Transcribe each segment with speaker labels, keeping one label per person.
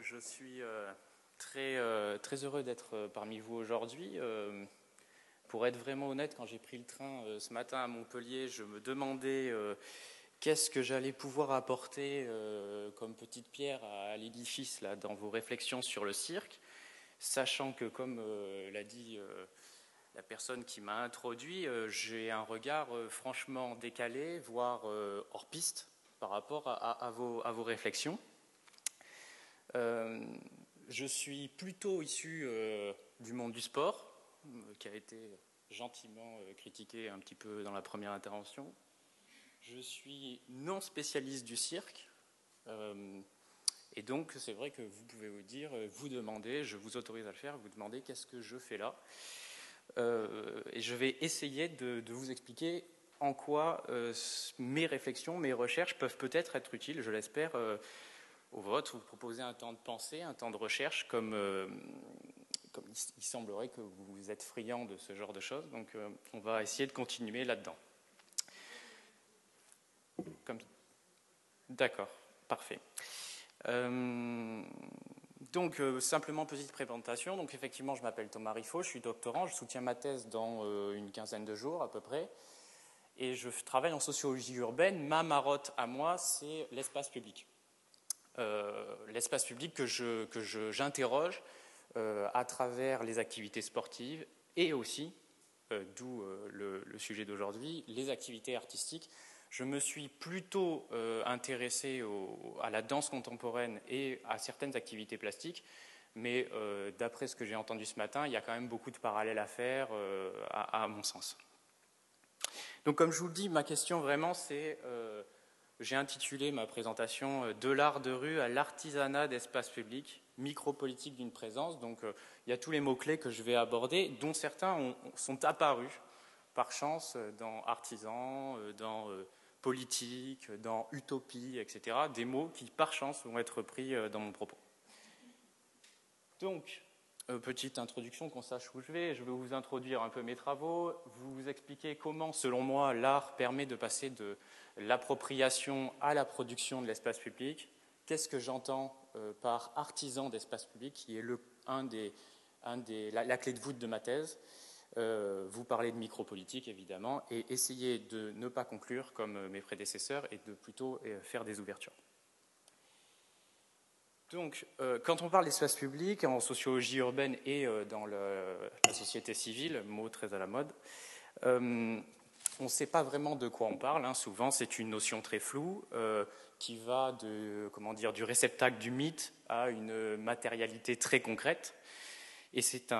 Speaker 1: Je suis très heureux d'être parmi vous aujourd'hui. Pour être vraiment honnête, quand j'ai pris le train ce matin à Montpellier, je me demandais qu'est-ce que j'allais pouvoir apporter comme petite pierre à l'édifice là, dans vos réflexions sur le cirque, sachant que, comme l'a dit la personne qui m'a introduit, j'ai un regard franchement décalé, voire hors piste par rapport à vos réflexions. Je suis plutôt issu du monde du sport, qui a été gentiment critiqué un petit peu dans la première intervention. Je suis non spécialiste du cirque, et donc c'est vrai que vous pouvez vous demander, je vous autorise à le faire, vous demandez qu'est-ce que je fais là. Et je vais essayer de vous expliquer en quoi mes réflexions, mes recherches peuvent peut-être être utiles, je l'espère, au vote. Vous proposez un temps de pensée, un temps de recherche, comme il semblerait que vous êtes friand de ce genre de choses. Donc on va essayer de continuer là-dedans. D'accord, parfait. Donc, simplement petite présentation. Donc, effectivement, je m'appelle Thomas Riffaut, je suis doctorant, je soutiens ma thèse dans une quinzaine de jours à peu près, et je travaille en sociologie urbaine. Ma marotte à moi, c'est l'espace public. L'espace public que j'interroge à travers les activités sportives et aussi, d'où le sujet d'aujourd'hui, les activités artistiques. Je me suis plutôt intéressé à la danse contemporaine et à certaines activités plastiques, mais d'après ce que j'ai entendu ce matin, il y a quand même beaucoup de parallèles à faire, à mon sens. Donc, comme je vous le dis, ma question vraiment, c'est... j'ai intitulé ma présentation « De l'art de rue à l'artisanat d'espace public, micropolitique d'une présence ». Donc, il y a tous les mots-clés que je vais aborder, dont certains sont apparus par chance dans artisan, dans politique, dans utopie, etc. Des mots qui, par chance, vont être pris dans mon propos. Donc, petite introduction, qu'on sache où je vais vous introduire un peu mes travaux, vous expliquer comment, selon moi, l'art permet de passer de l'appropriation à la production de l'espace public. Qu'est-ce que j'entends par artisan d'espace public, qui est la clé de voûte de ma thèse. Vous parler de micropolitique, évidemment, et essayer de ne pas conclure comme mes prédécesseurs et de plutôt faire des ouvertures. Donc, quand on parle d'espace public en sociologie urbaine et dans la société civile, mot très à la mode, on ne sait pas vraiment de quoi on parle. Hein. Souvent, c'est une notion très floue qui va du réceptacle du mythe à une matérialité très concrète. Et c'est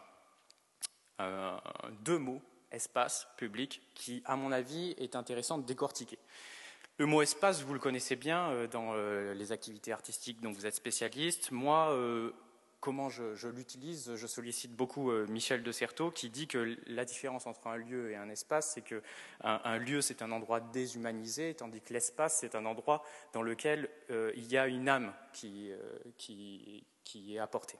Speaker 1: deux mots, espace, public, qui, à mon avis, est intéressant de décortiquer. Le mot espace, vous le connaissez bien dans les activités artistiques dont vous êtes spécialiste. Moi, comment je l'utilise, je sollicite beaucoup Michel de Certeau, qui dit que la différence entre un lieu et un espace, c'est qu'un lieu, c'est un endroit déshumanisé, tandis que l'espace, c'est un endroit dans lequel il y a une âme qui est apportée.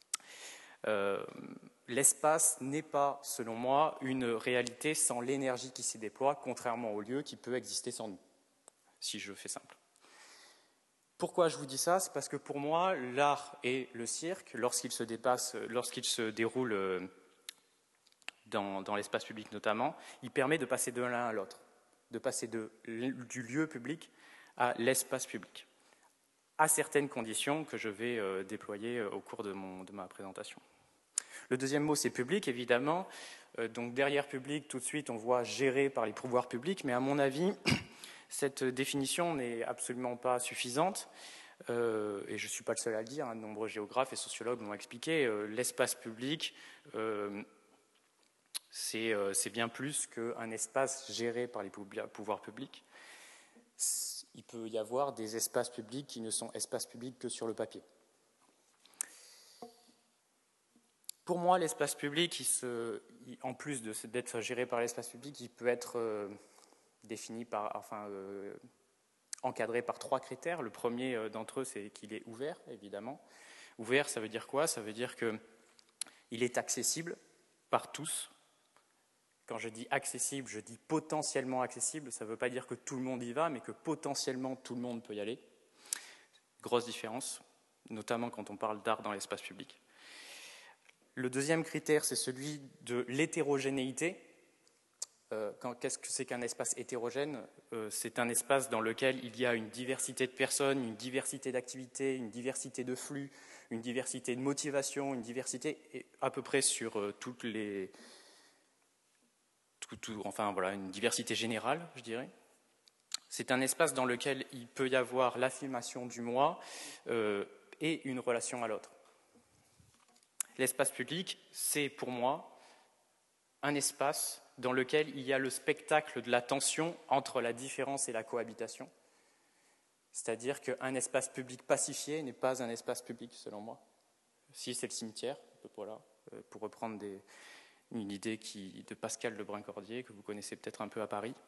Speaker 1: L'espace n'est pas, selon moi, une réalité sans l'énergie qui s'y déploie, contrairement au lieu qui peut exister sans nous, si je fais simple. Pourquoi je vous dis ça? C'est parce que pour moi, l'art et le cirque, lorsqu'il se déroule dans l'espace public notamment, il permet de passer de l'un à l'autre, de passer du lieu public à l'espace public, à certaines conditions que je vais déployer au cours de ma présentation. Le deuxième mot, c'est public, évidemment. Donc derrière public, tout de suite, on voit géré par les pouvoirs publics, mais à mon avis, cette définition n'est absolument pas suffisante. Et je ne suis pas le seul à le dire, hein, de nombreux géographes et sociologues l'ont expliqué. L'espace public, c'est bien plus qu'un espace géré par les pouvoirs publics. Il peut y avoir des espaces publics qui ne sont espaces publics que sur le papier. Pour moi, l'espace public, en plus d'être géré par l'espace public, il peut être défini encadré par 3 critères. Le premier d'entre eux, c'est qu'il est ouvert, évidemment. Ouvert, ça veut dire quoi? Ça veut dire qu'il est accessible par tous. Quand je dis accessible, je dis potentiellement accessible. Ça ne veut pas dire que tout le monde y va, mais que potentiellement tout le monde peut y aller. Grosse différence. notamment quand on parle d'art dans l'espace public. Le deuxième critère, c'est celui de l'hétérogénéité. Qu'est-ce que c'est qu'un espace hétérogène? C'est un espace dans lequel il y a une diversité de personnes, une diversité d'activités, une diversité de flux, une diversité de motivations, une diversité à peu près sur toutes les... enfin voilà, une diversité générale, je dirais. C'est un espace dans lequel il peut y avoir l'affirmation du moi et une relation à l'autre. L'espace public, c'est pour moi un espace dans lequel il y a le spectacle de la tension entre la différence et la cohabitation. C'est-à-dire qu'un espace public pacifié n'est pas un espace public, selon moi. Si c'est le cimetière, voilà, pour reprendre une idée de Pascal de Brincordier, que vous connaissez peut-être un peu à Paris.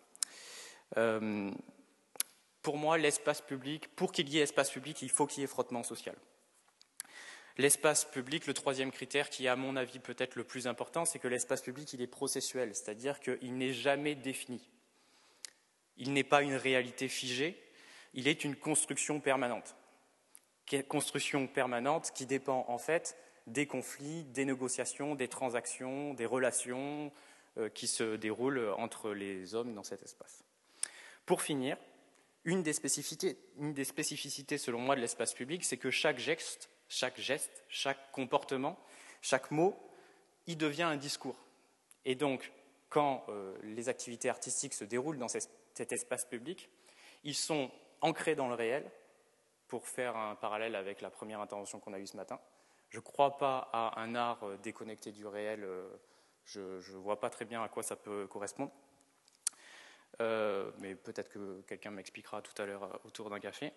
Speaker 1: Pour moi, l'espace public, pour qu'il y ait espace public, il faut qu'il y ait frottement social. L'espace public, le troisième critère qui est à mon avis peut-être le plus important, c'est que l'espace public il est processuel, c'est-à-dire qu'il n'est jamais défini. Il n'est pas une réalité figée, il est une construction permanente. Construction permanente qui dépend en fait des conflits, des négociations, des transactions, des relations qui se déroulent entre les hommes dans cet espace. Pour finir, une des spécificités selon moi de l'espace public, c'est que chaque geste, chaque comportement, chaque mot, il devient un discours. Et donc, quand les activités artistiques se déroulent dans cet espace public, ils sont ancrés dans le réel, pour faire un parallèle avec la première intervention qu'on a eue ce matin. Je ne crois pas à un art déconnecté du réel, je ne vois pas très bien à quoi ça peut correspondre. Mais peut-être que quelqu'un m'expliquera tout à l'heure autour d'un café.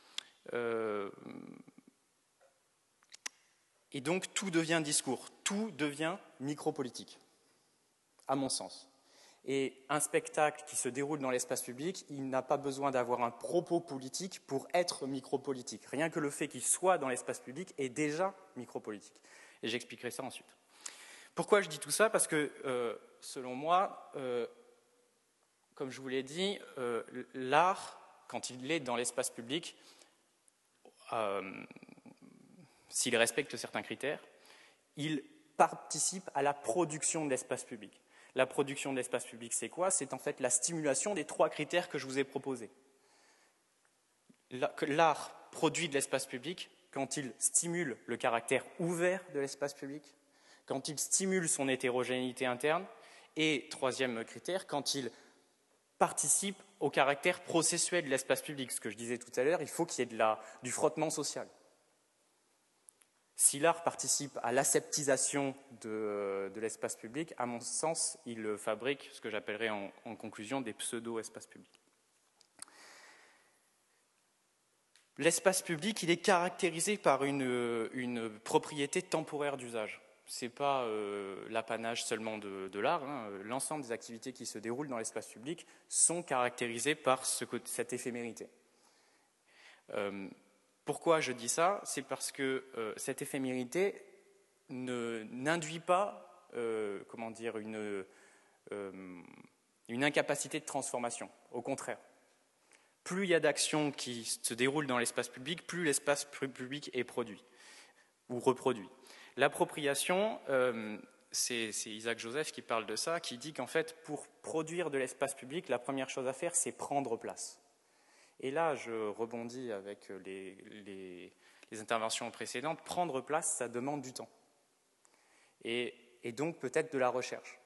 Speaker 1: Et donc tout devient discours, tout devient micropolitique, à mon sens. Et un spectacle qui se déroule dans l'espace public, il n'a pas besoin d'avoir un propos politique pour être micropolitique. Rien que le fait qu'il soit dans l'espace public est déjà micropolitique. Et j'expliquerai ça ensuite. Pourquoi je dis tout ça? Parce que, selon moi, comme je vous l'ai dit, l'art, quand il est dans l'espace public, s'il respecte certains critères, il participe à la production de l'espace public. La production de l'espace public, c'est quoi? C'est en fait la stimulation des trois critères que je vous ai proposés. L'art produit de l'espace public quand il stimule le caractère ouvert de l'espace public, quand il stimule son hétérogénéité interne, et troisième critère, quand il participe au caractère processuel de l'espace public. Ce que je disais tout à l'heure, il faut qu'il y ait du frottement social. Si l'art participe à l'aseptisation de l'espace public, à mon sens, il fabrique ce que j'appellerais en conclusion des pseudo-espaces publics. L'espace public, il est caractérisé par une propriété temporaire d'usage. Ce n'est pas l'apanage seulement de l'art. L'ensemble des activités qui se déroulent dans l'espace public sont caractérisées par cette éphémérité. Pourquoi je dis ça? C'est parce que cette éphémérité n'induit pas une incapacité de transformation. Au contraire, plus il y a d'actions qui se déroulent dans l'espace public, plus l'espace public est produit ou reproduit. L'appropriation, c'est Isaac Joseph qui parle de ça, qui dit qu'en fait, pour produire de l'espace public, la première chose à faire, c'est prendre place. Et là, je rebondis avec les interventions précédentes. Prendre place, ça demande du temps. Et donc peut-être de la recherche.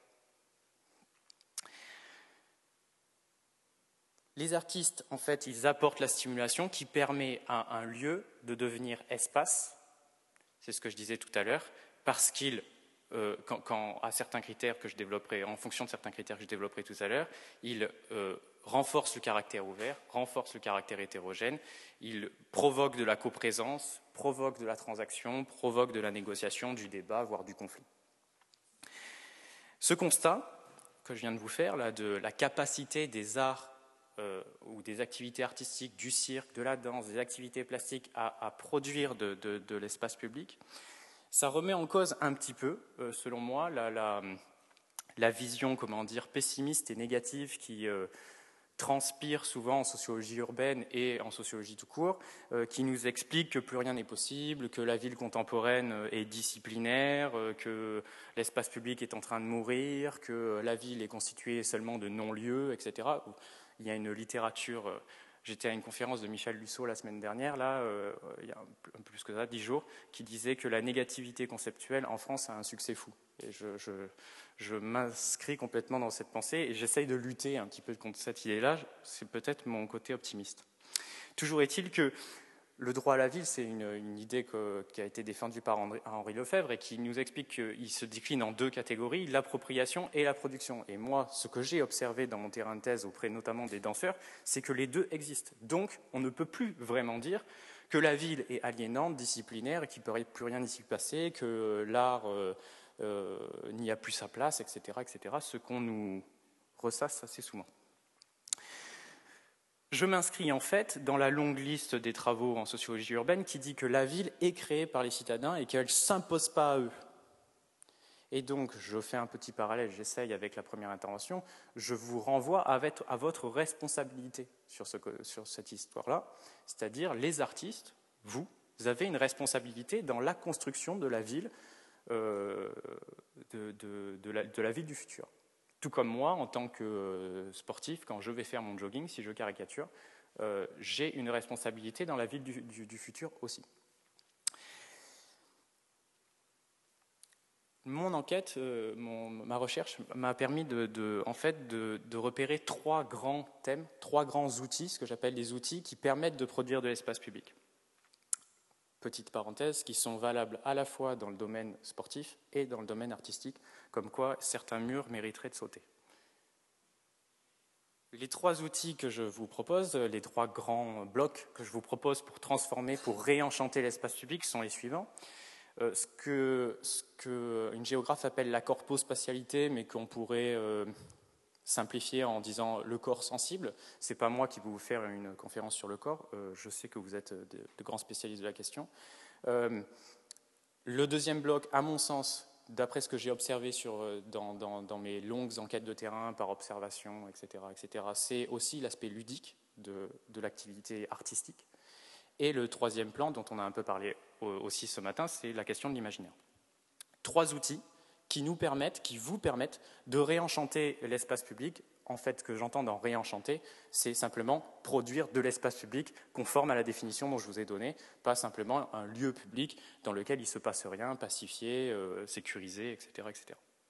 Speaker 1: Les artistes, en fait, ils apportent la stimulation qui permet à un lieu de devenir espace. C'est ce que je disais tout à l'heure, parce qu'il, à certains critères que je développerai, en fonction de certains critères que je développerai tout à l'heure, il renforce le caractère ouvert, renforce le caractère hétérogène, il provoque de la coprésence, provoque de la transaction, provoque de la négociation, du débat, voire du conflit. Ce constat que je viens de vous faire, là, de la capacité des arts ou des activités artistiques, du cirque, de la danse, des activités plastiques à produire de l'espace public, ça remet en cause un petit peu, selon moi, la vision, pessimiste et négative transpire souvent en sociologie urbaine et en sociologie tout court, qui nous explique que plus rien n'est possible, que la ville contemporaine est disciplinaire, que l'espace public est en train de mourir, que la ville est constituée seulement de non-lieux, etc. Il y a une littérature... J'étais à une conférence de Michel Lusseau la semaine dernière, là, il y a un peu plus que ça, 10 jours, qui disait que la négativité conceptuelle en France a un succès fou. Et je m'inscris complètement dans cette pensée et j'essaye de lutter un petit peu contre cette idée-là. C'est peut-être mon côté optimiste. Toujours est-il que le droit à la ville, c'est une idée qui a été défendue par Henri Lefebvre et qui nous explique qu'il se décline en deux catégories, l'appropriation et la production. Et moi, ce que j'ai observé dans mon terrain de thèse auprès notamment des danseurs, c'est que les deux existent. Donc, on ne peut plus vraiment dire que la ville est aliénante, disciplinaire et qu'il ne peut plus rien y s'y passer, que l'art n'y a plus sa place, etc., etc., ce qu'on nous ressasse assez souvent. Je m'inscris en fait dans la longue liste des travaux en sociologie urbaine qui dit que la ville est créée par les citadins et qu'elle ne s'impose pas à eux. Et donc, je fais un petit parallèle, j'essaye avec la première intervention, je vous renvoie à votre responsabilité sur cette histoire-là, c'est-à-dire les artistes, vous avez une responsabilité dans la construction de la ville, de la ville du futur. Tout comme moi, en tant que sportif, quand je vais faire mon jogging, si je caricature, j'ai une responsabilité dans la ville du futur aussi. Mon enquête, ma recherche m'a permis de repérer trois grands thèmes, trois grands outils, ce que j'appelle des outils qui permettent de produire de l'espace public. Petite parenthèse, qui sont valables à la fois dans le domaine sportif et dans le domaine artistique, comme quoi certains murs mériteraient de sauter. Les trois outils que je vous propose, les trois grands blocs que je vous propose pour transformer, pour réenchanter l'espace public sont les suivants. Ce que une géographe appelle la corpospatialité, mais qu'on pourrait simplifier en disant le corps sensible. Ce n'est pas moi qui vais vous faire une conférence sur le corps, je sais que vous êtes de grands spécialistes de la question. Le deuxième bloc, à mon sens, d'après ce que j'ai observé dans mes longues enquêtes de terrain par observation, etc., c'est aussi l'aspect ludique de l'activité artistique. Et le troisième plan, dont on a un peu parlé aussi ce matin, c'est la question de l'imaginaire. Trois outils qui vous permettent de réenchanter l'espace public. En fait, ce que j'entends dans réenchanter, c'est simplement produire de l'espace public conforme à la définition dont je vous ai donnée, pas simplement un lieu public dans lequel il ne se passe rien, pacifié, sécurisé, etc., etc.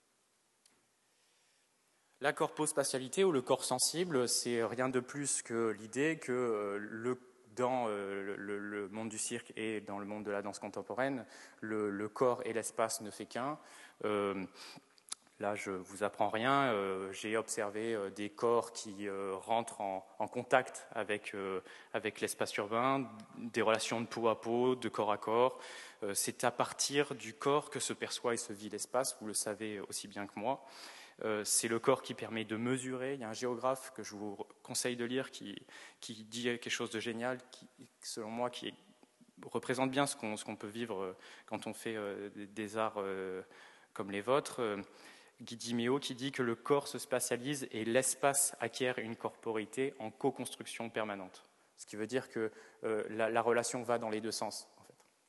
Speaker 1: La corpospatialité ou le corps sensible, c'est rien de plus que l'idée que dans le monde du cirque et dans le monde de la danse contemporaine, le corps et l'espace ne fait qu'un. Là, je ne vous apprends rien. J'ai observé des corps qui rentrent en contact avec l'espace urbain, des relations de peau à peau, de corps à corps. C'est à partir du corps que se perçoit et se vit l'espace, vous le savez aussi bien que moi. C'est le corps qui permet de mesurer. Il y a un géographe que je vous conseille de lire qui dit quelque chose de génial, selon moi, qui représente bien ce qu'on peut vivre quand on fait des arts comme les vôtres. Guy Dimeo qui dit que le corps se spatialise et l'espace acquiert une corporité en co-construction permanente. Ce qui veut dire que la relation va dans les deux sens, en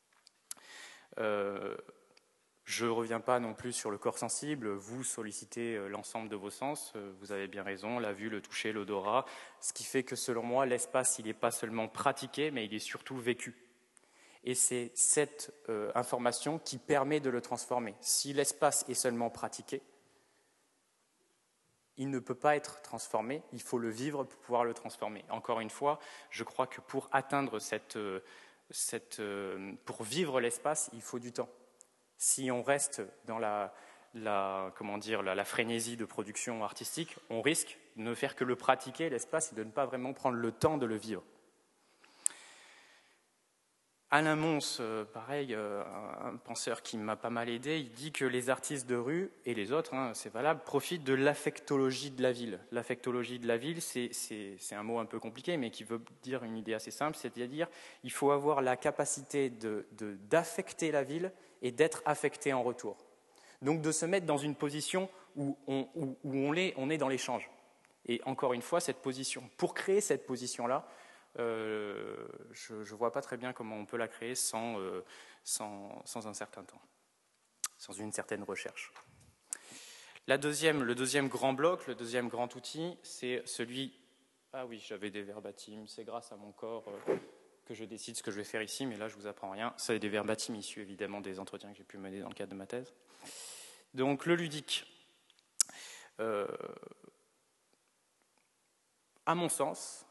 Speaker 1: fait. Je ne reviens pas non plus sur le corps sensible, vous sollicitez l'ensemble de vos sens, vous avez bien raison, la vue, le toucher, l'odorat, ce qui fait que selon moi, l'espace, il n'est pas seulement pratiqué, mais il est surtout vécu. Et c'est cette information qui permet de le transformer. Si l'espace est seulement pratiqué, il ne peut pas être transformé, il faut le vivre pour pouvoir le transformer. Encore une fois, je crois que pour atteindre pour vivre l'espace, il faut du temps. Si on reste dans la frénésie de production artistique, on risque de ne faire que le pratiquer, l'espace, et de ne pas vraiment prendre le temps de le vivre. Alain Mons, pareil, un penseur qui m'a pas mal aidé, il dit que les artistes de rue, et les autres, c'est valable, profitent de l'affectologie de la ville. L'affectologie de la ville, c'est un mot un peu compliqué, mais qui veut dire une idée assez simple, c'est-à-dire il faut avoir la capacité d'affecter la ville et d'être affecté en retour. Donc de se mettre dans une position où on est dans l'échange. Et encore une fois, cette position, pour créer cette position-là, je ne vois pas très bien comment on peut la créer sans un certain temps, sans une certaine recherche. Le deuxième grand bloc, le deuxième grand outil, c'est celui... Ah oui, j'avais des verbatims, c'est grâce à mon corps que je décide ce que je vais faire ici, mais là je ne vous apprends rien. C'est des verbatims issus évidemment des entretiens que j'ai pu mener dans le cadre de ma thèse. Donc le ludique. À mon sens,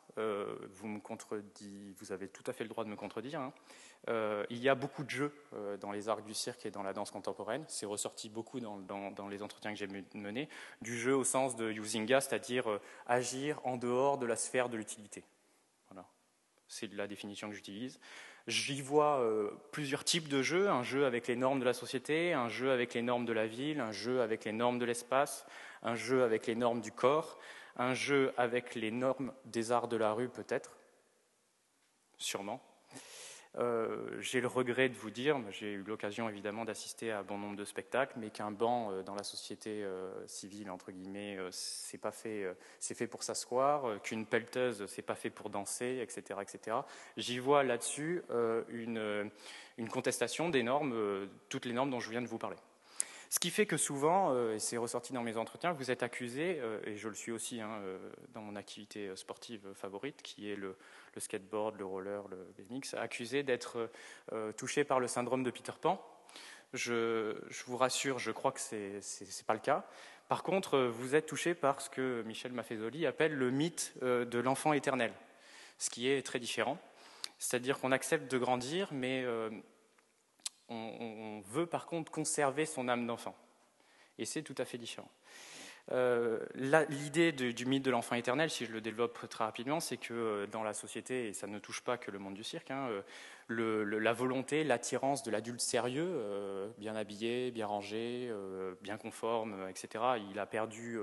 Speaker 1: vous avez tout à fait le droit de me contredire, hein, il y a beaucoup de jeux dans les arts du cirque et dans la danse contemporaine. C'est ressorti beaucoup dans les entretiens que j'ai menés. Du jeu au sens de Huizinga, c'est-à-dire agir en dehors de la sphère de l'utilité. Voilà. C'est la définition que j'utilise. J'y vois plusieurs types de jeux. Un jeu avec les normes de la société, un jeu avec les normes de la ville, un jeu avec les normes de l'espace, un jeu avec les normes du corps, un jeu avec les normes des arts de la rue peut-être, sûrement. J'ai le regret de vous dire, j'ai eu l'occasion évidemment d'assister à bon nombre de spectacles, mais qu'un banc dans la société civile, entre guillemets, c'est fait pour s'asseoir, qu'une pelleteuse, c'est pas fait pour danser, etc., etc. J'y vois là-dessus une contestation des normes, toutes les normes dont je viens de vous parler. Ce qui fait que souvent, et c'est ressorti dans mes entretiens, vous êtes accusé, et je le suis aussi dans mon activité sportive favorite, qui est le skateboard, le roller, le BMX, accusé d'être touché par le syndrome de Peter Pan. Je vous rassure, je crois que c'est pas le cas. Par contre, vous êtes touché par ce que Michel Maffezoli appelle le mythe de l'enfant éternel, ce qui est très différent. C'est-à-dire qu'on accepte de grandir, mais on veut par contre conserver son âme d'enfant. Et c'est tout à fait différent. L'idée du mythe de l'enfant éternel, si je le développe très rapidement, c'est que dans la société, et ça ne touche pas que le monde du cirque, la volonté, l'attirance de l'adulte sérieux, bien habillé, bien rangé, bien conforme, etc., il a perdu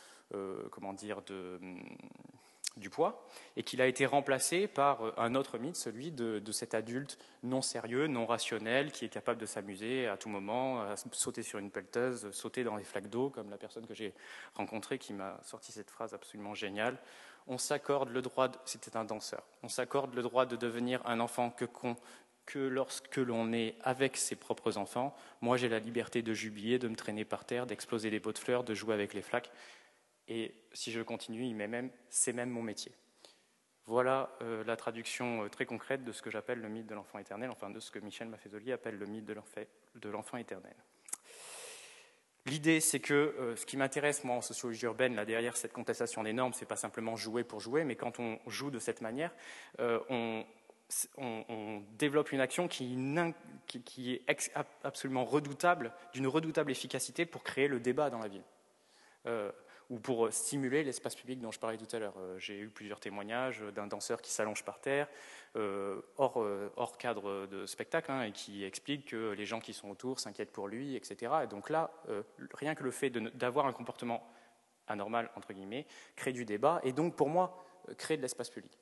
Speaker 1: du poids, et qu'il a été remplacé par un autre mythe, celui de cet adulte non sérieux, non rationnel, qui est capable de s'amuser à tout moment, à sauter sur une pelleteuse, sauter dans les flaques d'eau, comme la personne que j'ai rencontrée qui m'a sorti cette phrase absolument géniale. On s'accorde le droit, c'était un danseur, on s'accorde le droit de devenir un enfant que lorsque l'on est avec ses propres enfants. Moi, j'ai la liberté de jubiler, de me traîner par terre, d'exploser les pots de fleurs, de jouer avec les flaques. Et si je continue, c'est même mon métier. Voilà la traduction très concrète de ce que j'appelle le mythe de l'enfant éternel, enfin de ce que Michel Maffezoli appelle le mythe de l'enfant éternel. L'idée, c'est que ce qui m'intéresse, moi, en sociologie urbaine, là, derrière cette contestation des normes, c'est pas simplement jouer pour jouer, mais quand on joue de cette manière, on développe une action qui est absolument redoutable, d'une redoutable efficacité pour créer le débat dans la ville. Ou pour stimuler l'espace public dont je parlais tout à l'heure. J'ai eu plusieurs témoignages d'un danseur qui s'allonge par terre, hors cadre de spectacle, et qui explique que les gens qui sont autour s'inquiètent pour lui, etc. Et donc là, rien que le fait d'avoir un comportement anormal, entre guillemets, crée du débat, et donc pour moi, crée de l'espace public.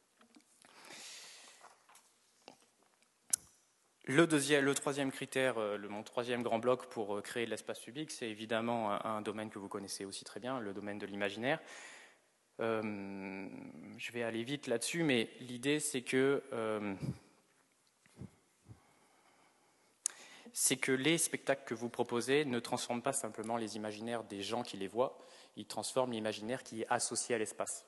Speaker 1: Le troisième critère, mon troisième grand bloc pour créer de l'espace public, c'est évidemment un domaine que vous connaissez aussi très bien, le domaine de l'imaginaire. Je vais aller vite là-dessus, mais l'idée c'est que les spectacles que vous proposez ne transforment pas simplement les imaginaires des gens qui les voient, ils transforment l'imaginaire qui est associé à l'espace.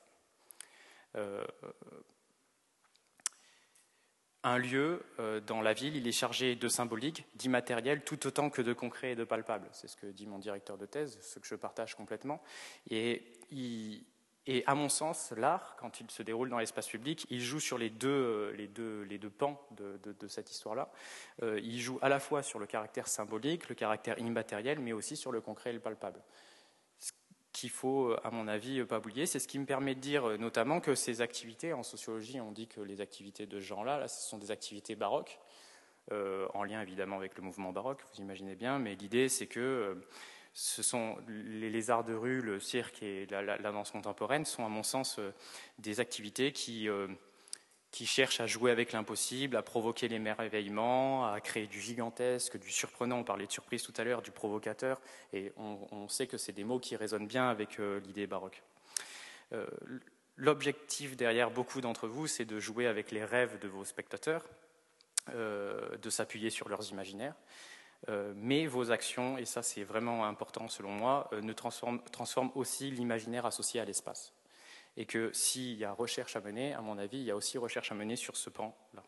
Speaker 1: Un lieu dans la ville, il est chargé de symbolique, d'immatériel, tout autant que de concret et de palpable. C'est ce que dit mon directeur de thèse, ce que je partage complètement. Et à mon sens, l'art, quand il se déroule dans l'espace public, il joue sur les deux pans de cette histoire-là. Il joue à la fois sur le caractère symbolique, le caractère immatériel, mais aussi sur le concret et le palpable. Qu'il faut, à mon avis, pas oublier. C'est ce qui me permet de dire notamment que ces activités, en sociologie, on dit que les activités de ce genre-là, ce sont des activités baroques, en lien évidemment avec le mouvement baroque, vous imaginez bien, mais l'idée c'est que ce sont les arts de rue, le cirque et la danse contemporaine sont, à mon sens, des activités qui cherchent à jouer avec l'impossible, à provoquer l'émerveillement, à créer du gigantesque, du surprenant. On parlait de surprise tout à l'heure, du provocateur, et on sait que c'est des mots qui résonnent bien avec l'idée baroque. L'objectif derrière beaucoup d'entre vous, c'est de jouer avec les rêves de vos spectateurs, de s'appuyer sur leurs imaginaires, mais vos actions, et ça c'est vraiment important selon moi, transforment aussi l'imaginaire associé à l'espace. Et que s'il y a recherche à mener, à mon avis, il y a aussi recherche à mener sur ce pan-là.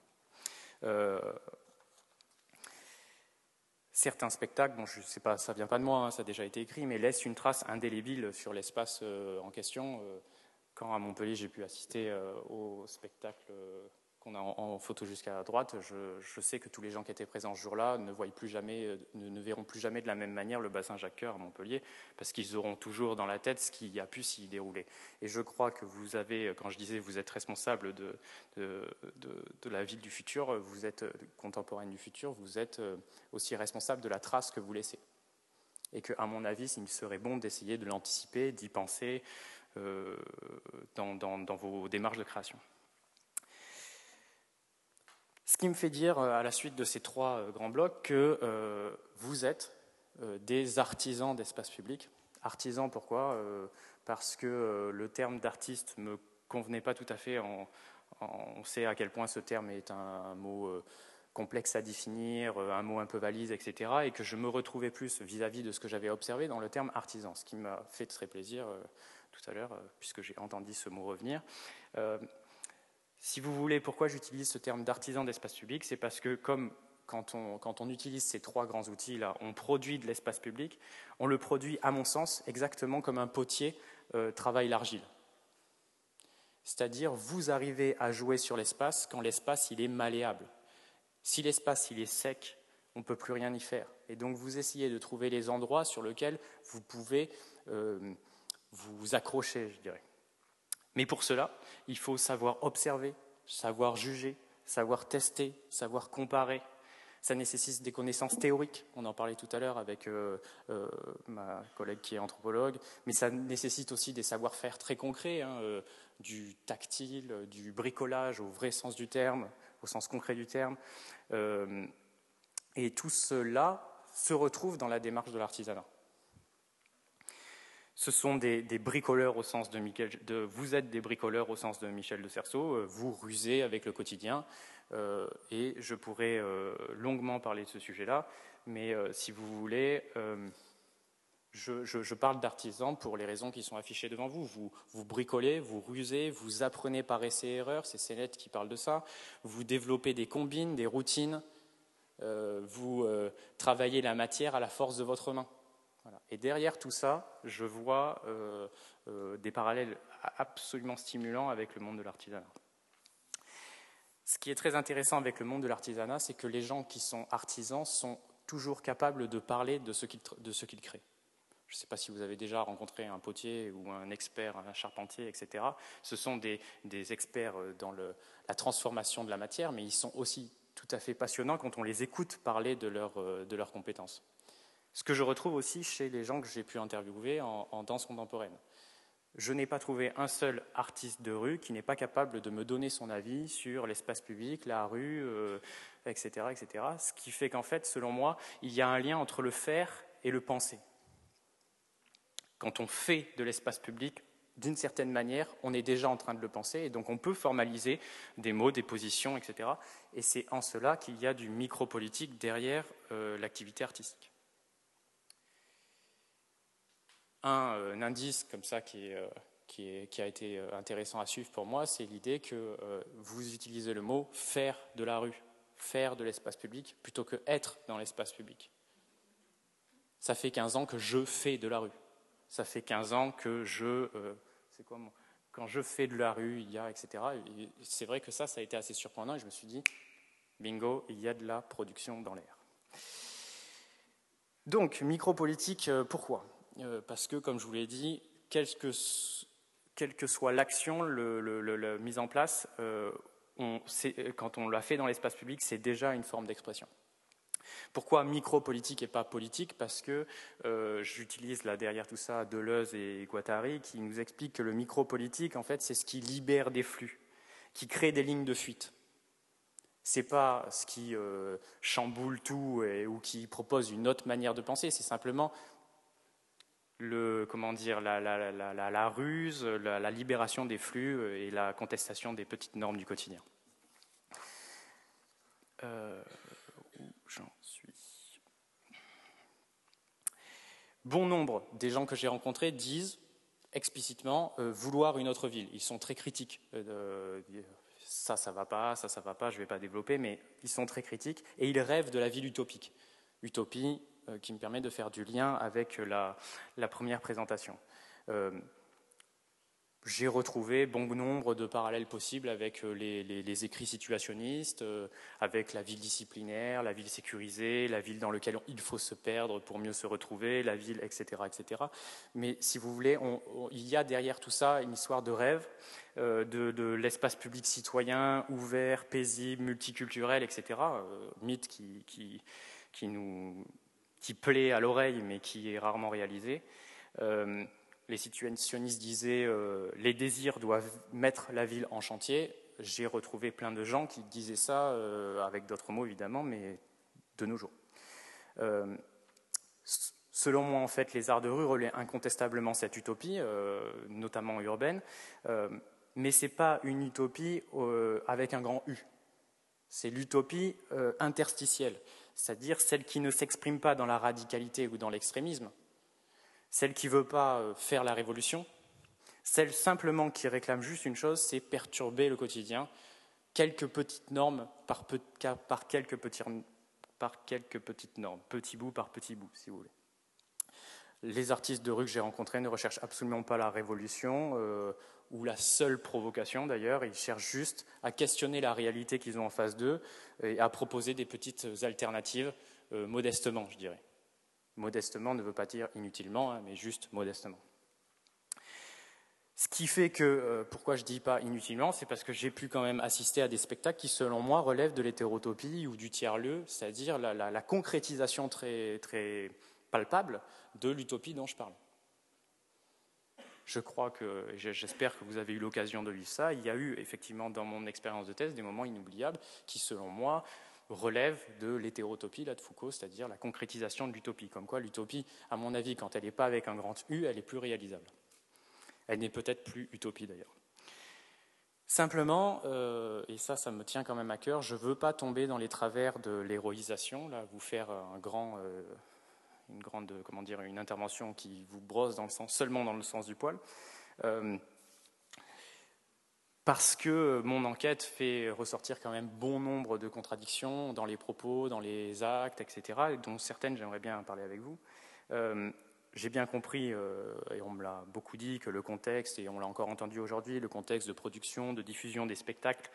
Speaker 1: Certains spectacles, bon, je sais pas, ça vient pas de moi, hein, ça a déjà été écrit, mais laissent une trace indélébile sur l'espace en question. Quand à Montpellier j'ai pu assister au spectacle qu'on a en photo jusqu'à droite, je sais que tous les gens qui étaient présents ce jour-là ne verront plus jamais de la même manière le bassin Jacques-Cœur à Montpellier, parce qu'ils auront toujours dans la tête ce qui a pu s'y dérouler. Et je crois que vous avez, quand je disais vous êtes responsable de la ville du futur, vous êtes contemporaine du futur, vous êtes aussi responsable de la trace que vous laissez. Et qu'à mon avis, il serait bon d'essayer de l'anticiper, d'y penser dans vos démarches de création. Ce qui me fait dire, à la suite de ces trois grands blocs, que vous êtes des artisans d'espace public. Artisans, pourquoi ? Parce que le terme d'artiste ne me convenait pas tout à fait. On sait à quel point ce terme est un mot complexe à définir, un mot un peu valise, etc. Et que je me retrouvais plus vis-à-vis de ce que j'avais observé dans le terme artisan, ce qui m'a fait très plaisir tout à l'heure, puisque j'ai entendu ce mot revenir. Si vous voulez, pourquoi j'utilise ce terme d'artisan d'espace public, c'est parce que comme quand on utilise ces trois grands outils-là, on produit de l'espace public, on le produit, à mon sens, exactement comme un potier travaille l'argile. C'est-à-dire, vous arrivez à jouer sur l'espace quand l'espace il est malléable. Si l'espace il est sec, on ne peut plus rien y faire. Et donc, vous essayez de trouver les endroits sur lesquels vous pouvez vous accrocher, je dirais. Mais pour cela, il faut savoir observer, savoir juger, savoir tester, savoir comparer. Ça nécessite des connaissances théoriques, on en parlait tout à l'heure avec ma collègue qui est anthropologue, mais ça nécessite aussi des savoir-faire très concrets, du tactile, du bricolage au vrai sens du terme, au sens concret du terme. Et tout cela se retrouve dans la démarche de l'artisanat. Ce sont des bricoleurs au sens vous êtes des bricoleurs au sens de Michel de Cerceau, vous rusez avec le quotidien, et je pourrais longuement parler de ce sujet-là, mais si vous voulez, je parle d'artisans pour les raisons qui sont affichées devant vous. Vous bricolez, vous rusez, vous apprenez par essai et erreur, c'est Sénète qui parle de ça, vous développez des combines, des routines, vous travaillez la matière à la force de votre main. Voilà. Et derrière tout ça, je vois des parallèles absolument stimulants avec le monde de l'artisanat. Ce qui est très intéressant avec le monde de l'artisanat, c'est que les gens qui sont artisans sont toujours capables de parler de ce qu'ils créent. Je ne sais pas si vous avez déjà rencontré un potier ou un expert, un charpentier, etc. Ce sont des experts dans la transformation de la matière, mais ils sont aussi tout à fait passionnants quand on les écoute parler de leurs compétences. Ce que je retrouve aussi chez les gens que j'ai pu interviewer en danse contemporaine. Je n'ai pas trouvé un seul artiste de rue qui n'est pas capable de me donner son avis sur l'espace public, la rue, etc., etc. Ce qui fait qu'en fait, selon moi, il y a un lien entre le faire et le penser. Quand on fait de l'espace public, d'une certaine manière, on est déjà en train de le penser, et donc on peut formaliser des mots, des positions, etc. Et c'est en cela qu'il y a du micropolitique derrière l'activité artistique. Un indice comme ça qui a été intéressant à suivre pour moi, c'est l'idée que vous utilisez le mot « faire de la rue », « faire de l'espace public » plutôt que « être dans l'espace public ». Ça fait 15 ans que je fais de la rue. Ça fait 15 ans que quand je fais de la rue, il y a, etc. Et c'est vrai que ça a été assez surprenant et je me suis dit, bingo, il y a de la production dans l'air. Donc, micropolitique, pourquoi ? Parce que, comme je vous l'ai dit, quelle que soit l'action, la mise en place, quand on l'a fait dans l'espace public, c'est déjà une forme d'expression. Pourquoi micropolitique et pas politique ? Parce que j'utilise là derrière tout ça Deleuze et Guattari qui nous expliquent que le micropolitique, en fait, c'est ce qui libère des flux, qui crée des lignes de fuite. C'est pas ce qui chamboule tout ou qui propose une autre manière de penser, c'est simplement comment dire, la ruse, la libération des flux et la contestation des petites normes du quotidien. Où j'en suis. Bon nombre des gens que j'ai rencontrés disent explicitement vouloir une autre ville. Ils sont très critiques. Ça va pas, ça va pas, je ne vais pas développer, mais ils sont très critiques et ils rêvent de la ville utopique. Utopie qui me permet de faire du lien avec la première présentation. J'ai retrouvé bon nombre de parallèles possibles avec les écrits situationnistes, avec la ville disciplinaire, la ville sécurisée, la ville dans laquelle il faut se perdre pour mieux se retrouver, la ville, etc. etc. Mais si vous voulez, il y a derrière tout ça une histoire de rêve, de l'espace public citoyen, ouvert, paisible, multiculturel, etc. Mythe qui plaît à l'oreille, mais qui est rarement réalisé. Les situationnistes disaient les désirs doivent mettre la ville en chantier. J'ai retrouvé plein de gens qui disaient ça, avec d'autres mots évidemment, mais de nos jours. Selon moi, en fait, les arts de rue relaient incontestablement cette utopie, notamment urbaine, mais ce n'est pas une utopie avec un grand U. C'est l'utopie interstitielle, c'est-à-dire celle qui ne s'exprime pas dans la radicalité ou dans l'extrémisme, celle qui ne veut pas faire la révolution, celle simplement qui réclame juste une chose, c'est perturber le quotidien, quelques petites normes par quelques petites normes, petit bout par petit bout, si vous voulez. Les artistes de rue que j'ai rencontrés ne recherchent absolument pas la révolution ou la seule provocation d'ailleurs, ils cherchent juste à questionner la réalité qu'ils ont en face d'eux et à proposer des petites alternatives, modestement, je dirais. Modestement ne veut pas dire inutilement, mais juste modestement. Ce qui fait que, pourquoi je ne dis pas inutilement, c'est parce que j'ai pu quand même assister à des spectacles qui, selon moi, relèvent de l'hétérotopie ou du tiers-lieu, c'est-à-dire la concrétisation très, très palpable de l'utopie dont je parle. Je crois que, j'espère que vous avez eu l'occasion de vivre ça, il y a eu effectivement dans mon expérience de thèse des moments inoubliables qui, selon moi, relève de l'hétérotopie là, de Foucault, c'est-à-dire la concrétisation de l'utopie. Comme quoi l'utopie, à mon avis, quand elle n'est pas avec un grand U, elle est plus réalisable. Elle n'est peut-être plus utopie d'ailleurs. Simplement, et ça me tient quand même à cœur, je ne veux pas tomber dans les travers de l'héroïsation, là, vous faire une intervention qui vous brosse seulement dans le sens du poil. Parce que mon enquête fait ressortir quand même bon nombre de contradictions dans les propos, dans les actes, etc., dont certaines j'aimerais bien parler avec vous. J'ai bien compris, et on me l'a beaucoup dit, que le contexte, et on l'a encore entendu aujourd'hui, le contexte de production, de diffusion des spectacles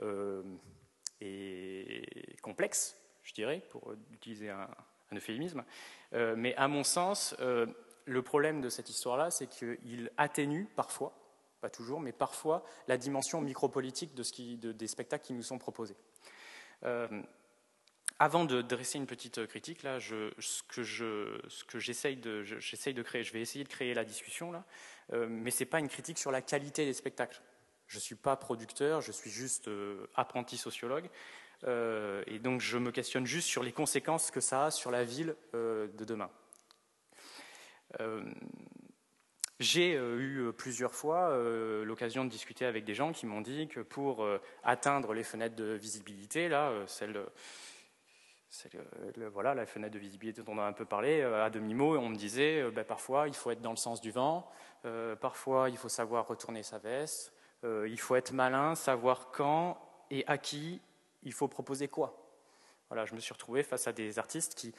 Speaker 1: est complexe, je dirais, pour utiliser un euphémisme. Mais à mon sens, le problème de cette histoire-là, c'est qu'il atténue parfois, pas toujours, mais parfois, la dimension micropolitique des spectacles qui nous sont proposés. Avant de dresser une petite critique, là, ce que j'essaye de créer, je vais essayer de créer la discussion, là, mais ce n'est pas une critique sur la qualité des spectacles. Je ne suis pas producteur, je suis juste apprenti sociologue, et donc je me questionne juste sur les conséquences que ça a sur la ville de demain. J'ai eu plusieurs fois l'occasion de discuter avec des gens qui m'ont dit que pour atteindre les fenêtres de visibilité, là, voilà, la fenêtre de visibilité dont on a un peu parlé, à demi-mot, on me disait parfois il faut être dans le sens du vent, parfois il faut savoir retourner sa veste, il faut être malin, savoir quand et à qui il faut proposer quoi. Voilà, je me suis retrouvé face à des artistes qui,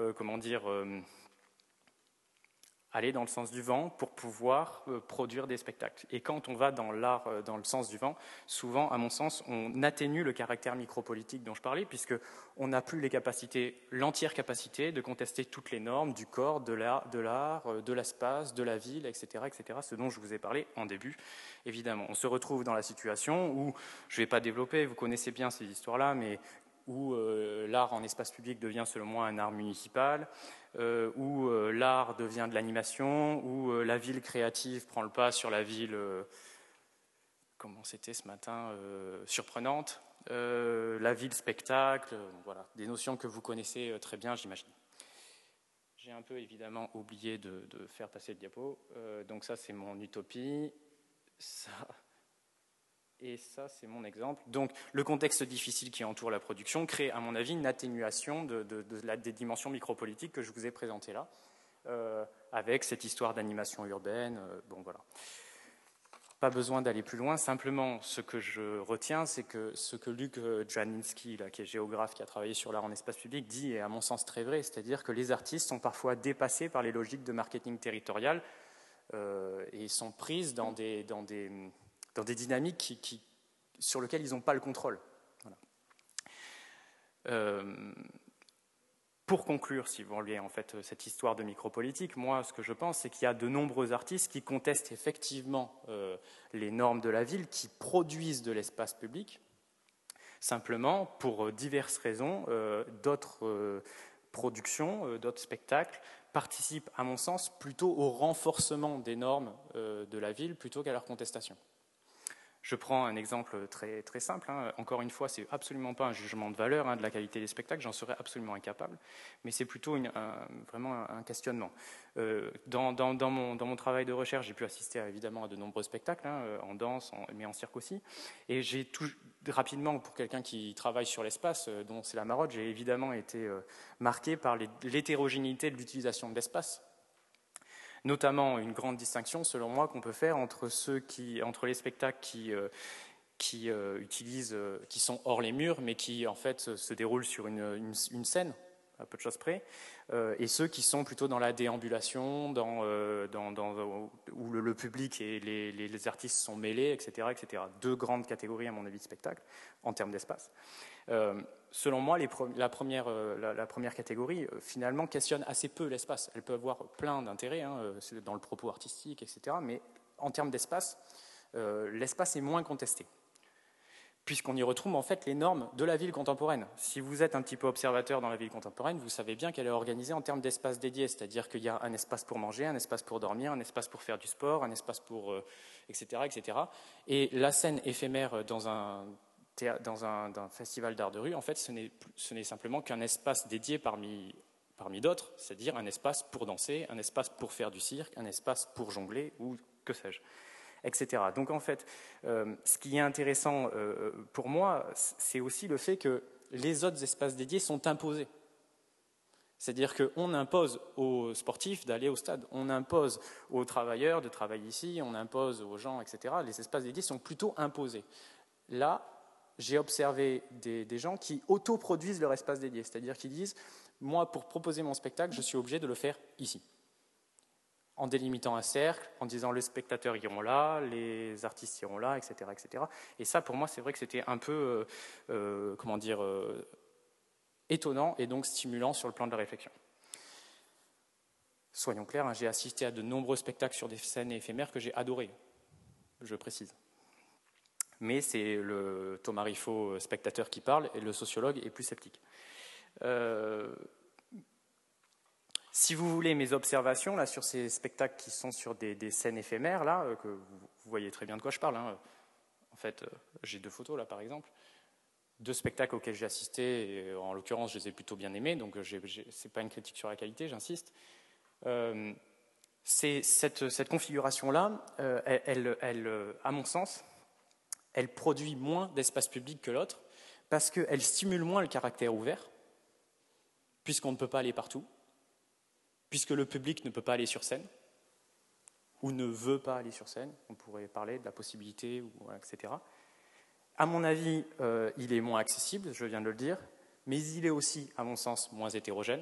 Speaker 1: aller dans le sens du vent pour pouvoir produire des spectacles. Et quand on va dans l'art dans le sens du vent, souvent, à mon sens, on atténue le caractère micropolitique dont je parlais, puisqu'on n'a plus l'entière capacité de contester toutes les normes du corps, de l'art, de l'espace, de la ville, etc., etc., ce dont je vous ai parlé en début, évidemment. On se retrouve dans la situation où, je ne vais pas développer, vous connaissez bien ces histoires-là, mais où l'art en espace public devient selon moi un art municipal, où l'art devient de l'animation, où la ville créative prend le pas sur la ville, comment c'était ce matin, surprenante, la ville spectacle, voilà, des notions que vous connaissez très bien, j'imagine. J'ai un peu évidemment oublié de faire passer le diapo. Donc ça, c'est mon utopie. Ça, et ça, c'est mon exemple. Donc le contexte difficile qui entoure la production crée, à mon avis, une atténuation des dimensions micropolitiques que je vous ai présentées là, avec cette histoire d'animation urbaine. Bon, voilà. Pas besoin d'aller plus loin. Simplement, ce que je retiens, c'est que ce que Luc Janinski, là, qui est géographe, qui a travaillé sur l'art en espace public, dit est à mon sens très vrai, c'est-à-dire que les artistes sont parfois dépassés par les logiques de marketing territorial et sont prises dans des dynamiques sur lesquelles ils n'ont pas le contrôle. Voilà. Pour conclure, si vous voulez, en fait, cette histoire de micropolitique, moi, ce que je pense, c'est qu'il y a de nombreux artistes qui contestent effectivement les normes de la ville, qui produisent de l'espace public. Simplement, pour diverses raisons, d'autres productions, d'autres spectacles participent, à mon sens, plutôt au renforcement des normes de la ville plutôt qu'à leur contestation. Je prends un exemple très, très simple. Encore une fois, ce n'est absolument pas un jugement de valeur de la qualité des spectacles, j'en serais absolument incapable, mais c'est plutôt vraiment un questionnement. Dans mon travail de recherche, j'ai pu assister évidemment à de nombreux spectacles, en danse, mais en cirque aussi, et j'ai rapidement, pour quelqu'un qui travaille sur l'espace, dont c'est la marotte, j'ai évidemment été marqué par l'hétérogénéité de l'utilisation de l'espace. Notamment une grande distinction, selon moi, qu'on peut faire entre les spectacles qui sont hors les murs, mais qui en fait se déroulent sur une scène, à peu de choses près, et ceux qui sont plutôt dans la déambulation, où le public et les artistes sont mêlés, etc., etc. Deux grandes catégories, à mon avis, de spectacles en termes d'espace. Selon moi, la première catégorie, finalement, questionne assez peu l'espace. Elle peut avoir plein d'intérêts dans le propos artistique, etc. Mais en termes d'espace, l'espace est moins contesté, puisqu'on y retrouve en fait les normes de la ville contemporaine. Si vous êtes un petit peu observateur dans la ville contemporaine, vous savez bien qu'elle est organisée en termes d'espace dédié, c'est-à-dire qu'il y a un espace pour manger, un espace pour dormir, un espace pour faire du sport, un espace pour... etc., etc. Et la scène éphémère dans un festival d'art de rue, en fait, ce n'est simplement qu'un espace dédié parmi d'autres, c'est-à-dire un espace pour danser, un espace pour faire du cirque, un espace pour jongler, ou que sais-je, etc. Donc en fait, ce qui est intéressant pour moi, c'est aussi le fait que les autres espaces dédiés sont imposés. C'est-à-dire qu'on impose aux sportifs d'aller au stade, on impose aux travailleurs de travailler ici, on impose aux gens, etc. Les espaces dédiés sont plutôt imposés. Là, j'ai observé des gens qui autoproduisent leur espace dédié, c'est-à-dire qu'ils disent « moi, pour proposer mon spectacle, je suis obligé de le faire ici », en délimitant un cercle, en disant « les spectateurs iront là, les artistes iront là, etc. etc. » Et ça, pour moi, c'est vrai que c'était un peu, étonnant et donc stimulant sur le plan de la réflexion. Soyons clairs, j'ai assisté à de nombreux spectacles sur des scènes éphémères que j'ai adorés, je précise. Mais c'est le Thomas Riffaut spectateur qui parle et le sociologue est plus sceptique. Si vous voulez mes observations là, sur ces spectacles qui sont sur des scènes éphémères, là, que vous voyez très bien de quoi je parle. En fait, j'ai deux photos là par exemple, deux spectacles auxquels j'ai assisté, et en l'occurrence je les ai plutôt bien aimés, donc c'est pas une critique sur la qualité, j'insiste. Cette configuration-là, à mon sens, elle produit moins d'espace public que l'autre, parce qu'elle stimule moins le caractère ouvert, puisqu'on ne peut pas aller partout, puisque le public ne peut pas aller sur scène, ou ne veut pas aller sur scène, on pourrait parler de la possibilité, etc. À mon avis, il est moins accessible, je viens de le dire, mais il est aussi, à mon sens, moins hétérogène.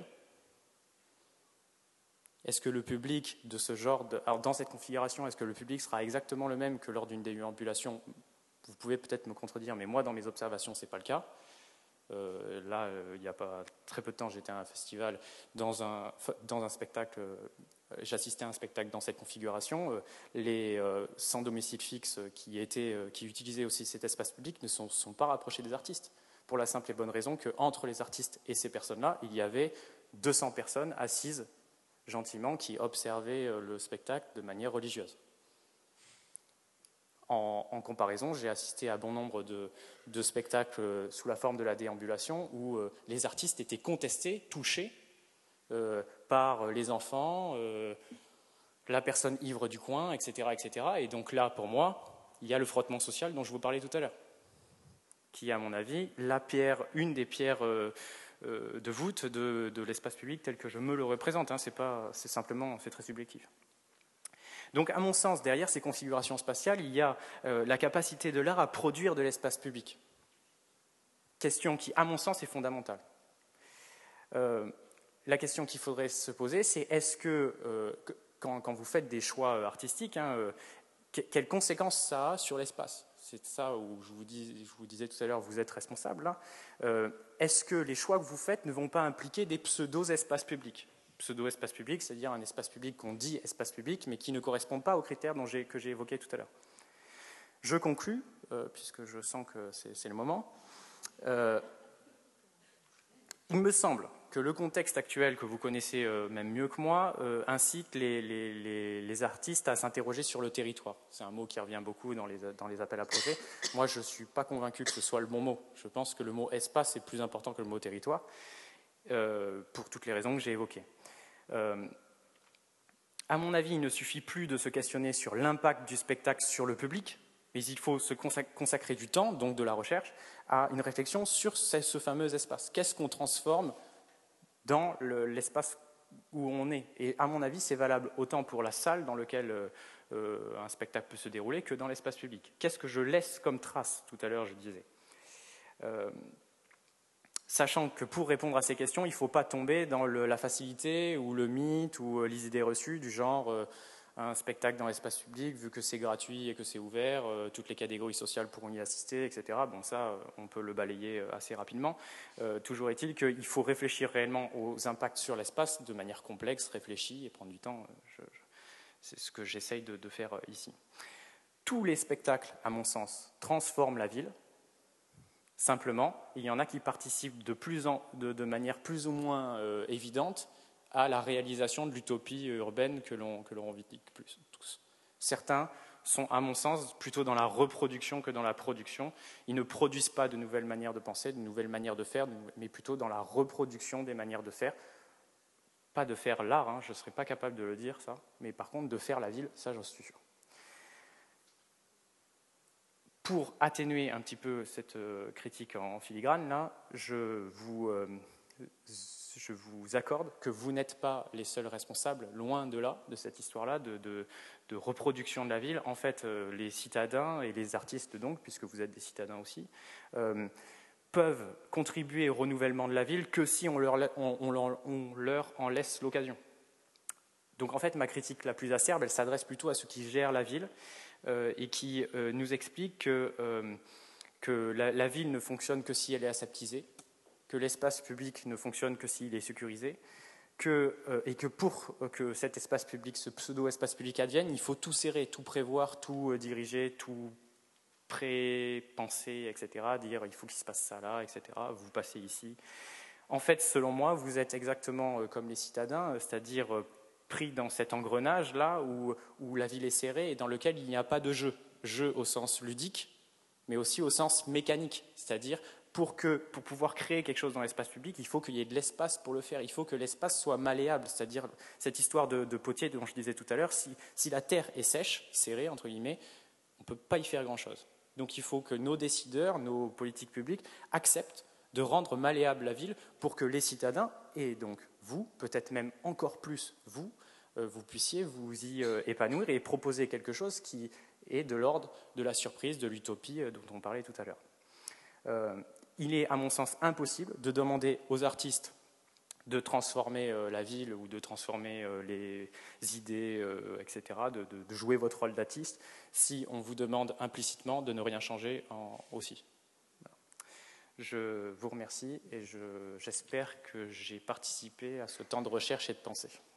Speaker 1: Est-ce que le public de ce genre, alors dans cette configuration, est-ce que le public sera exactement le même que lors d'une déambulation ? Vous pouvez peut-être me contredire, mais moi, dans mes observations, ce n'est pas le cas. Là, il n'y a pas très peu de temps, j'étais à un festival dans un spectacle, j'assistais à un spectacle dans cette configuration. Les sans domicile fixe qui utilisaient aussi cet espace public ne sont pas rapprochés des artistes, pour la simple et bonne raison qu'entre les artistes et ces personnes-là, il y avait 200 personnes assises gentiment qui observaient le spectacle de manière religieuse. En comparaison, j'ai assisté à bon nombre de spectacles sous la forme de la déambulation où les artistes étaient contestés, touchés par les enfants, la personne ivre du coin, etc., etc. Et donc là, pour moi, il y a le frottement social dont je vous parlais tout à l'heure, qui est, à mon avis, une des pierres de voûte de l'espace public tel que je me le représente. Hein. C'est très subjectif. Donc, à mon sens, derrière ces configurations spatiales, il y a la capacité de l'art à produire de l'espace public. Question qui, à mon sens, est fondamentale. La question qu'il faudrait se poser, c'est est-ce que, quand vous faites des choix artistiques, quelles conséquences ça a sur l'espace? C'est ça où je vous disais tout à l'heure, vous êtes responsable. Là. Est-ce que les choix que vous faites ne vont pas impliquer des pseudo-espaces publics? Pseudo-espace public, c'est-à-dire un espace public qu'on dit espace public, mais qui ne correspond pas aux critères que j'ai évoqués tout à l'heure. Je conclus, puisque je sens que c'est le moment. Il me semble que le contexte actuel, que vous connaissez même mieux que moi, incite les artistes à s'interroger sur le territoire. C'est un mot qui revient beaucoup dans les appels à projets. Moi, je ne suis pas convaincu que ce soit le bon mot. Je pense que le mot espace est plus important que le mot territoire, pour toutes les raisons que j'ai évoquées. À mon avis, il ne suffit plus de se questionner sur l'impact du spectacle sur le public, mais il faut se consacrer du temps, donc de la recherche, à une réflexion sur ce fameux espace. Qu'est-ce qu'on transforme dans l'espace où on est? Et à mon avis, c'est valable autant pour la salle dans laquelle un spectacle peut se dérouler que dans l'espace public. Qu'est-ce que je laisse comme trace? Tout à l'heure, je disais. Sachant que pour répondre à ces questions, il ne faut pas tomber dans la facilité ou le mythe ou les idées reçues du genre un spectacle dans l'espace public, vu que c'est gratuit et que c'est ouvert, toutes les catégories sociales pourront y assister, etc. Bon, ça, on peut le balayer assez rapidement. Toujours est-il qu'il faut réfléchir réellement aux impacts sur l'espace de manière complexe, réfléchie et prendre du temps. C'est ce que j'essaye de faire ici. Tous les spectacles, à mon sens, transforment la ville. Simplement, il y en a qui participent de manière plus ou moins évidente à la réalisation de l'utopie urbaine que l'on revendique tous. Certains sont, à mon sens, plutôt dans la reproduction que dans la production. Ils ne produisent pas de nouvelles manières de penser, de nouvelles manières de faire, mais plutôt dans la reproduction des manières de faire. Pas de faire l'art, hein, je ne serais pas capable de le dire, ça, mais par contre de faire la ville, ça j'en suis sûr. Pour atténuer un petit peu cette critique en filigrane, là, je vous accorde que vous n'êtes pas les seuls responsables, loin de là, de cette histoire-là, de reproduction de la ville. En fait, les citadins et les artistes, donc, puisque vous êtes des citadins aussi, peuvent contribuer au renouvellement de la ville que si on leur en laisse l'occasion. Donc, en fait, ma critique la plus acerbe, elle s'adresse plutôt à ceux qui gèrent la ville, et qui nous explique que la ville ne fonctionne que si elle est aseptisée, que l'espace public ne fonctionne que s'il est sécurisé, et que pour que cet espace public, ce pseudo-espace public advienne, il faut tout serrer, tout prévoir, tout diriger, tout pré-penser, etc., dire il faut qu'il se passe ça là, etc., vous passez ici. En fait, selon moi, vous êtes exactement comme les citadins, c'est-à-dire pris dans cet engrenage-là où la ville est serrée et dans lequel il n'y a pas de jeu. Jeu au sens ludique, mais aussi au sens mécanique. C'est-à-dire, pour pouvoir créer quelque chose dans l'espace public, il faut qu'il y ait de l'espace pour le faire. Il faut que l'espace soit malléable. C'est-à-dire, cette histoire de potier dont je disais tout à l'heure, si la terre est sèche, serrée, entre guillemets, on ne peut pas y faire grand-chose. Donc il faut que nos décideurs, nos politiques publiques, acceptent de rendre malléable la ville pour que les citadins, et donc vous, peut-être même encore plus vous puissiez vous y épanouir et proposer quelque chose qui est de l'ordre de la surprise, de l'utopie dont on parlait tout à l'heure. Il est, à mon sens, impossible de demander aux artistes de transformer la ville ou de transformer les idées, etc., de jouer votre rôle d'artiste, si on vous demande implicitement de ne rien changer aussi. Je vous remercie et j'espère que j'ai participé à ce temps de recherche et de pensée.